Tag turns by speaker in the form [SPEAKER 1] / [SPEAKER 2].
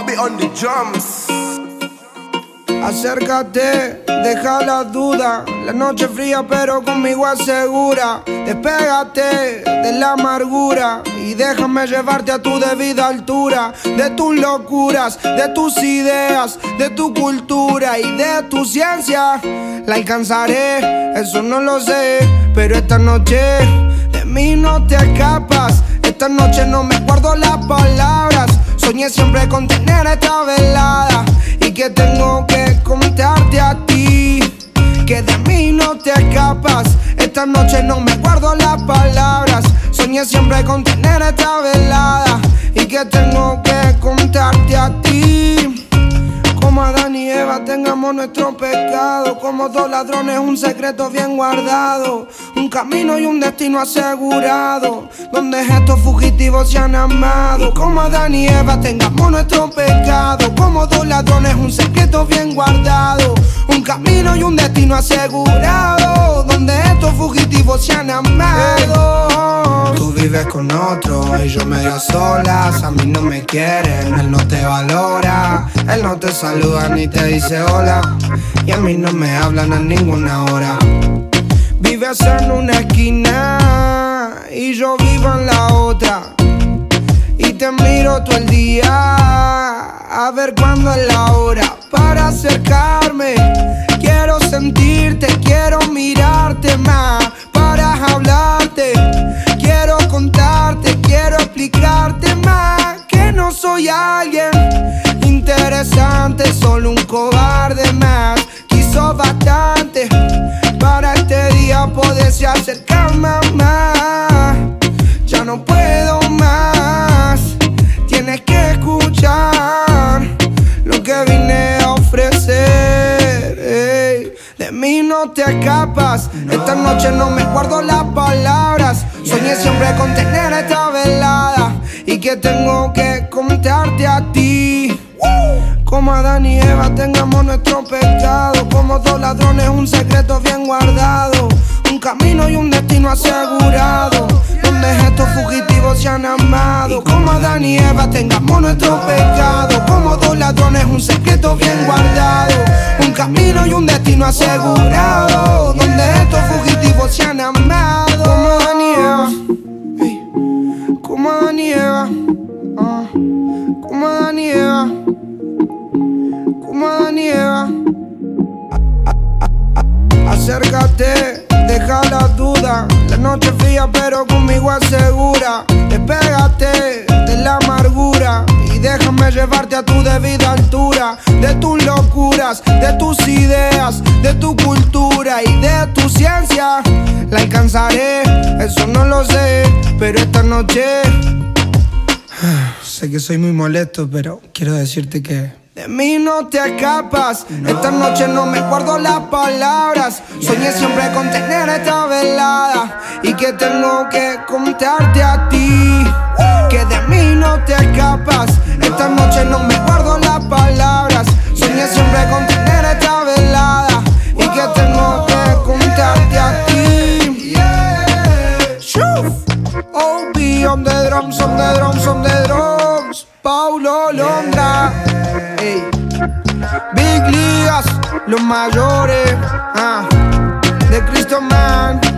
[SPEAKER 1] Bobby on the drums.
[SPEAKER 2] Acércate, deja la duda. La noche fría pero conmigo asegura. Despégate de la amargura y déjame llevarte a tu debida altura. De tus locuras, de tus ideas, de tu cultura y de tu ciencia. La alcanzaré, eso no lo sé, pero esta noche de mí no te escapas. Esta noche no me guardo las palabras. Soñé siempre con tener esta velada y que tengo que contarte a ti que de mí no te escapas. Esta noche no me guardo las palabras. Soñé siempre con tener esta velada y que tengo que contarte a ti. Como Adán y Eva tengamos nuestro pecado. Como dos ladrones un secreto bien guardado. Un camino y un destino asegurado, donde estos fugitivos se han amado. Como Adán y Eva tengamos nuestro pecado. Como dos ladrones un secreto bien guardado. Un camino y un destino asegurado, donde estos fugitivos se han amado. Tú vives con otro y yo medio a solas. A mí no me quieren, él no te valora. Él no te saluda ni te dice hola, y a mí no me hablan a ninguna hora. Vives en una esquina y yo vivo en la otra, y te miro todo el día a ver cuándo es la hora para acercarme. Quiero sentirte, quiero mirarte más para hablarte. Quiero contarte, quiero explicarte más que no soy alguien interesante, solo un cobarde más. Quiso bastante para este día poderse acercar más. Ya no puedo más, tienes que escuchar lo que vine a ofrecer. Ey, de mí no te escapas, esta noche no me guardo las palabras. Soñé siempre con tener esta velada y que tengo que contarte a ti. Como Adán y Eva tengamos nuestro pecado. Como dos ladrones un secreto bien guardado. Un camino y un destino asegurado, donde estos fugitivos se han amado. Como Adán y Eva tengamos nuestro pecado. Como dos ladrones un secreto bien guardado. Un camino y un destino asegurado, donde estos fugitivos se han amado. Como Adán y Eva, como Adán y Eva, como Adán y Eva, como Adán y Eva. Acércate, deja la duda. La noche fría pero conmigo asegura. Despégate de la amargura y déjame llevarte a tu debida altura. De tus locuras, de tus ideas, de tu cultura y de tu ciencia. La alcanzaré, eso no lo sé, pero esta noche sé que soy muy molesto, pero quiero decirte que de mí no te escapas. Esta noche no me guardo las palabras. Soñé siempre con tener esta velada y que tengo que contarte a ti que de mí no te escapas. Esta noche no me guardo las palabras. Soñé siempre con tener esta velada y que tengo que contarte a ti. O.B. on the drums, on the drums, on the drums. Paulo Londra. Ey. Big Ligas, los mayores, de Cristo Man.